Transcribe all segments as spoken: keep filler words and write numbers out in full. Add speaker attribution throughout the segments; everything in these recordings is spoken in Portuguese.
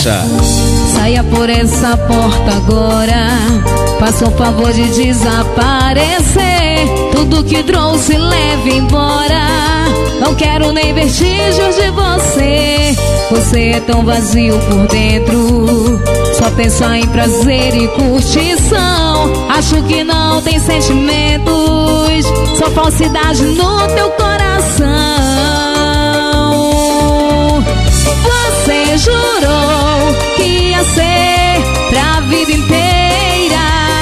Speaker 1: Rocha.
Speaker 2: Saia por essa porta agora, faça o favor de desaparecer. Tudo que trouxe leve embora, não quero nem vestígios de você. Você é tão vazio por dentro, só pensa em prazer e curtição. Acho que não tem sentimentos, só falsidade no teu coração. Você jurou que ia ser pra vida inteira.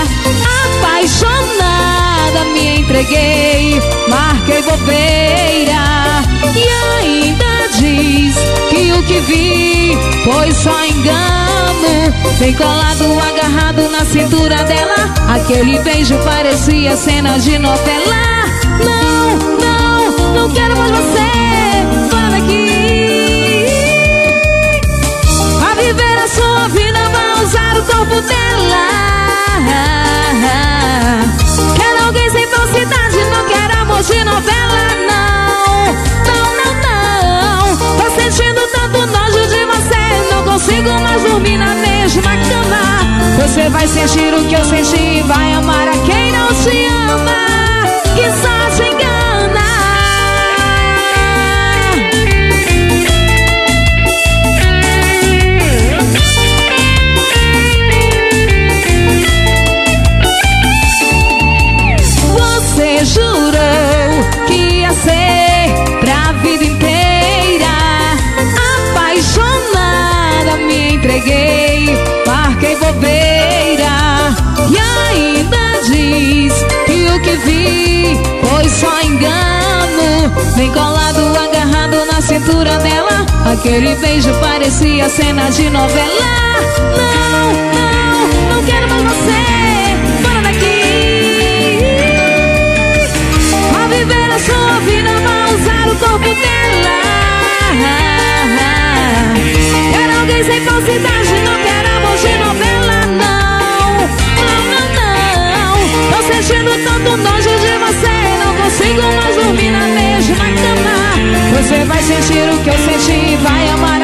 Speaker 2: Apaixonada me entreguei, marquei bobeira. E ainda diz que o que vi foi só engano. Bem colado, agarrado na cintura dela, aquele beijo parecia cena de novela. Não, não, não quero mais você, fora daqui. A viver a sua vida, vai usar o corpo dela. Quero alguém sem falsidade, não quero amor de novela. Não, não, não, não. Tô sentindo tanto nojo de você, não consigo mais dormir na mesma cama. Você vai sentir o que eu senti, vai amar a quem não te ama, que só te engana. Você jurou que ia ser pra vida inteira. Apaixonada me entreguei, marquei bobeira. E ainda diz que o que vi foi só engano. Bem colado, agarrado na cintura dela, aquele beijo parecia cena de novela. Não, não, não quero mais você, fora daqui. A viver a sua vida, vai usar o corpo dela. Quero alguém sem falsidade, não quero amor de novela. Não, não, não, não. Tô sentindo tanto nojo de você, não consigo mais dormir na mesma cama. Você vai sentir o que eu senti, vai amar